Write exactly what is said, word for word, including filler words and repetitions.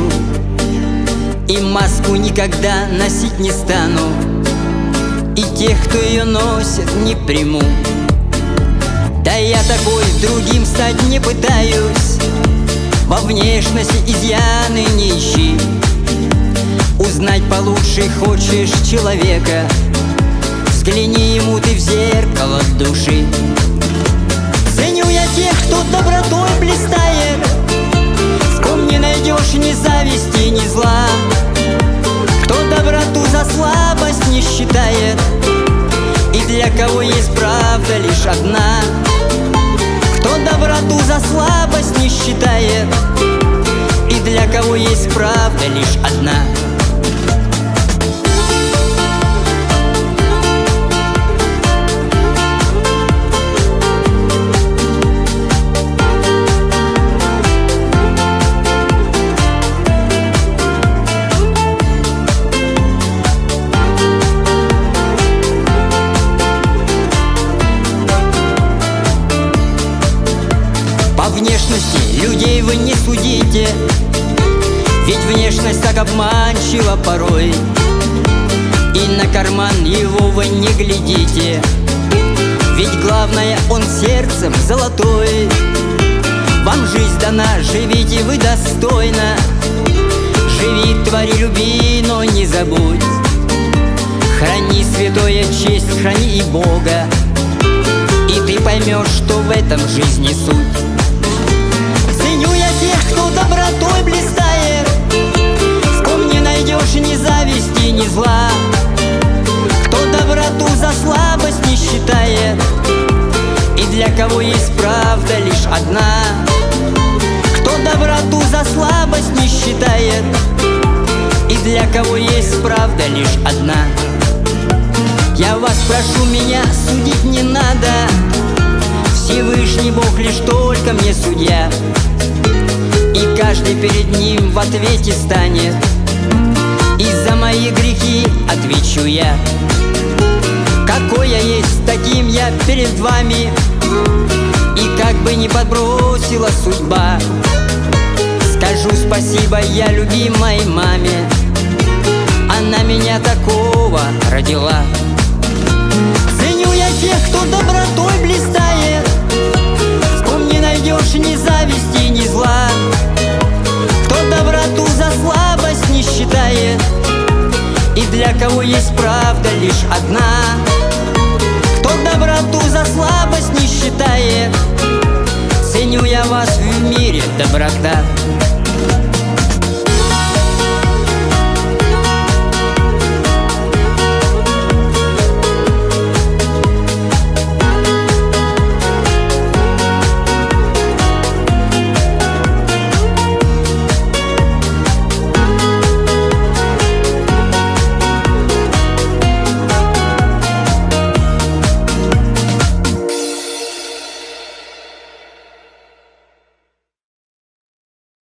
и маску никогда носить не стану, и тех, кто ее носит, не приму. Да я такой другим стать не пытаюсь, во внешности изъяны не ищи. Узнать получше хочешь человека, взгляни ему ты в зеркало души. Ценю я тех, кто добротой блистает, в ком не найдешь ни зависти, ни зла, кто доброту за слабость не считает, и для кого есть правда лишь одна. Кто доброту за слабость не считает, и для кого есть правда лишь одна. По внешности людей вы не судите, ведь внешность так обманчива порой, и на карман его вы не глядите, ведь главное он сердцем золотой. Вам жизнь дана, живите вы достойно, живи, твори, люби, но не забудь. Храни святое честь, храни и Бога, и ты поймешь, что в этом жизни суть. Ценю я тех, кто добротой блистает, в ком не найдешь ни зависти, ни зла, кто доброту за слабость не считает, и для кого есть правда лишь одна. Кто доброту за слабость не считает, и для кого есть правда лишь одна. Я вас прошу, меня судить не надо, Всевышний Бог лишь только мне судья, и каждый перед Ним в ответе станет, и за мои грехи отвечу я. Какой я есть, таким я перед вами, и как бы ни подбросила судьба, скажу спасибо я любимой маме, она меня такого родила. Ценю я тех, кто добротой блистает, в ком не найдешь ни зависти, ни зла, кто доброту за слабость не считает, и для кого есть правда лишь одна. Кто доброту за слабость не считает, ценю я вас в мире доброта.